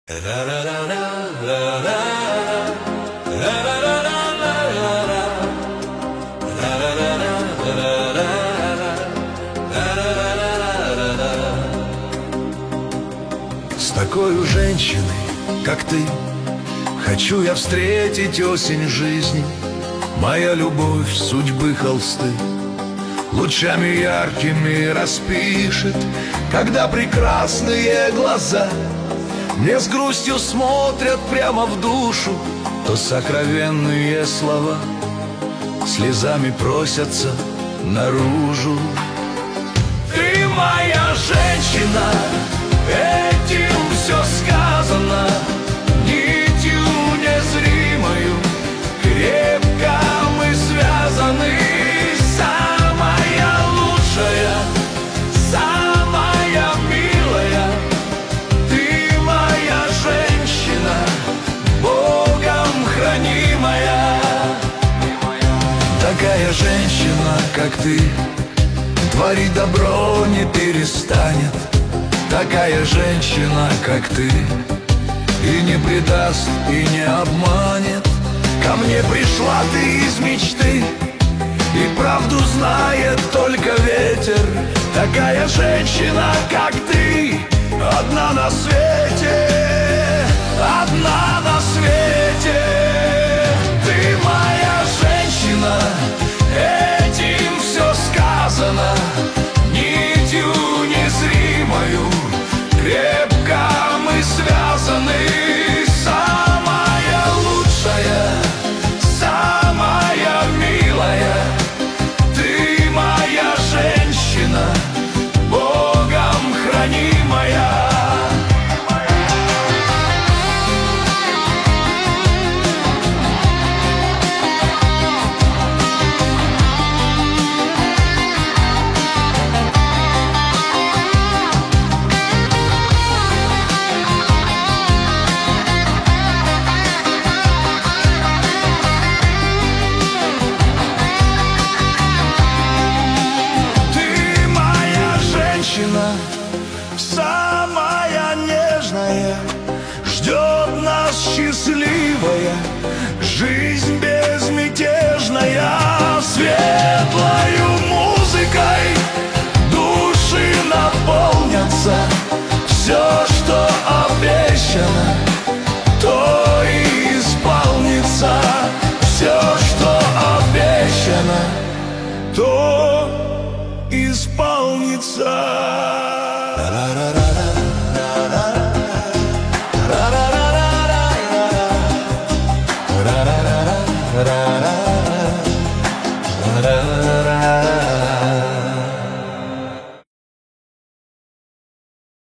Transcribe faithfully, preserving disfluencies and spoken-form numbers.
С такой женщиной, как ты, хочу я встретить осень жизни. Моя любовь судьбы холсты лучами яркими распишет, когда прекрасные глаза мне с грустью смотрят прямо в душу, то сокровенные слова слезами просятся наружу. Ты моя женщина, этим все сказано, нитью незримою крепко мы связаны. Самая лучшая, самая милая, ты моя женщина, Богом хранимая. Такая женщина, как ты, творить добро не перестанет. Такая женщина, как ты, и не предаст, и не обманет. Ко мне пришла ты из мечты, и правду знает только ветер. Такая женщина, как ты, одна на свете, одна на свете. Ты моя женщина, этим все сказано, нитью незримою крепко мы связаны. Самая лучшая, самая милая, ты моя женщина, Богом хранимая. Самая нежная, ждет нас счастливая жизнь безмятежная. Светлою музыкой души наполнятся, все, что обещано